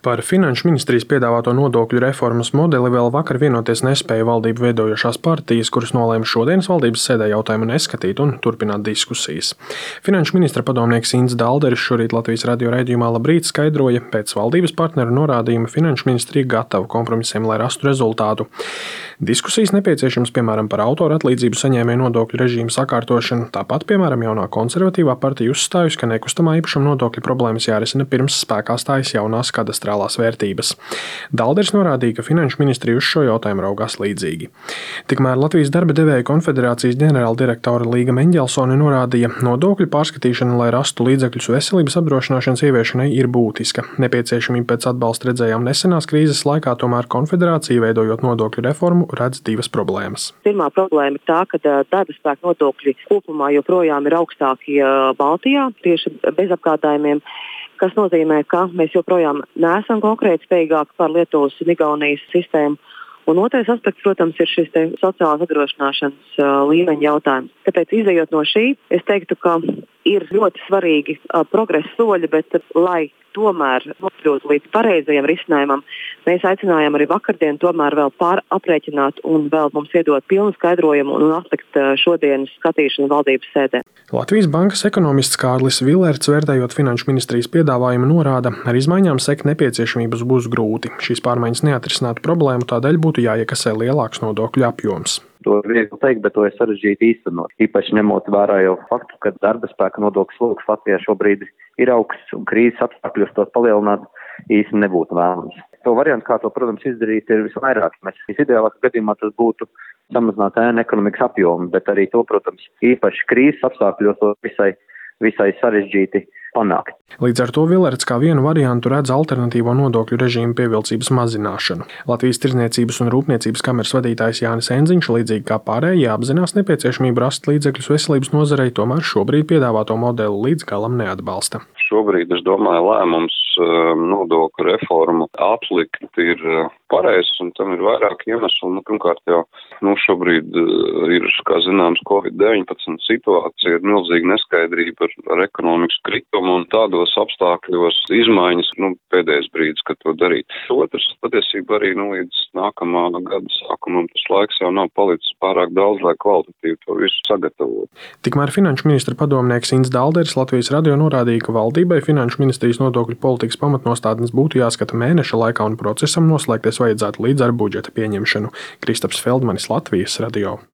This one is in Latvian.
Par Finanšu ministrijas piedāvāto nodokļu reformas modeli vēl vakar vienoties nespēja valdību veidojošās partijas, kuras nolēma šodienas valdības sēdē jautājumu neskatīt un turpināt diskusijas. Finanšu ministra padomnieks Inns Dalderis šorīt Latvijas radio raidījumā Labrīt skaidroja, pēc valdības partneru norādījuma Finanšu ministrija gatava kompromisiem, lai rastu rezultātu. Diskusijas nepieciešams, piemēram, par autoru atlīdzību saņēmēju nodokļu režīmu sakārtošanu, tāpat, piemēram, jaunā konservatīvā partija uzstājusi, ka nekustamā īpašuma nodokļa problēmas jārisina pirms spēkā stājas jaunās kadastrālās vērtības. Dalderis norādīja, ka Finanšu ministrija uz šo jautājumu raugās līdzīgi. Tikmēr Latvijas darba devēju konfederācijas ģenerāldirektora Līga Meņģelsone norādīja, nodokļu pārskatīšana, lai rastu līdzekļus veselības apdrošināšanas ieviešanai, ir būtiska. Nepieciešamību pēc atbalsta redzējām nesenās krīzes laikā, tomēr konfederācija, veidojot nodokļu reformu, redz divas problēmas. Pirmā problēma ir tā, ka darba spēka nodokļi kopumā joprojām ir augstākie Baltijā, tieši bez apkārtājumiem, kas nozīmē, ka mēs joprojām neesam konkrēti spējīgāki par Lietuvas un Igaunijas sistēmu. Un otrais aspekts, protams, ir šis sociālās apdrošināšanas līmeņa jautājums. Tāpēc, izejot no šī, es teiktu, ka ir ļoti svarīgi progresa soļi, bet lai tomēr nokļūtu līdz pareizajam risinājumam, mēs aicinājām arī vakardien tomēr vēl pāraprēķināt un vēl mums iedot pilnu skaidrojumu un atlikt šodienas skatīšanu valdības sēdē. Latvijas bankas ekonomists Kārlis Vilerts, vērtējot Finanšu ministrijas piedāvājumu, norāda, ar izmaiņām sekt nepieciešamības būs grūti. Šīs pārmaiņas neatrisinātu problēmu, tādēļ būtu jāiekasē lielāks nodokļu apjoms. To ir viegli teikt, bet to ir sarežģīti īstenot. Īpaši ņemot vērā jau faktu, ka darba spēka nodokļu sloks Latvijā šobrīd ir augsts un krīzes apstākļos to palielināt īsti nebūtu vēlams. To variantu, kā to, protams, izdarīt, ir visvairāk. Visideālākajā gadījumā tas būtu samazināt ēnu ekonomikas apjomu, bet arī to, protams, īpaši krīzes apstākļos to visai sarežģīti panākt. Līdz ar to Vilerts kā vienu variantu redz alternatīvo nodokļu režīmu pievilcības mazināšanu. Latvijas Tirdzniecības un Rūpniecības kameras vadītājs Jānis Enziņš, līdzīgi kā pārējie, apzinās nepieciešamību rast līdzekļus veselības nozarei, tomēr šobrīd piedāvāto modeli līdz galam neatbalsta. Šobrīd, es domāju, lēmums nodokļu reformu atlikt ir pareizs, un tam ir vairāk iemeslu. Pirmkārt jau, šobrīd ir, kā zināms, Covid-19 situācija, ir milzīga neskaidrība ar ekonomikas kritumu, un tādos apstākļos izmaiņas, pēdējais brīdis, kad to darīt. Otrs, patiesībā arī, līdz nākamā gada sākumam tas laiks jau nav palicis pārāk daudz, lai kvalitatīvi to visu sagatavot. Tikmēr Finanšu ministra padomnieks Inns Dalderis Latvijas radio norādīja, ka valdībai Finanšu ministrijas nodokļu politikas pamatnostādnes būtu jāskata mēneša laikā un procesam noslēgties vajadzētu līdz ar budžeta pieņemšanu. Kristaps Feldmanis, Latvijas radio.